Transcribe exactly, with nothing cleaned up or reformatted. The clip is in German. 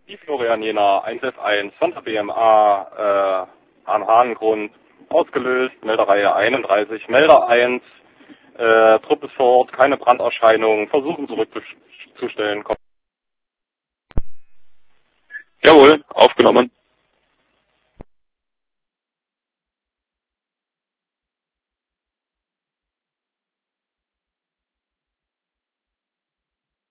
Die Florian Jena eins F eins von der B M A äh, am Hahnengrund ausgelöst, Meldereihe einunddreißig, Melder eins, äh, Trupp ist vor Ort, keine Branderscheinungen, versuchen zurückzustellen. Jawohl, aufgenommen.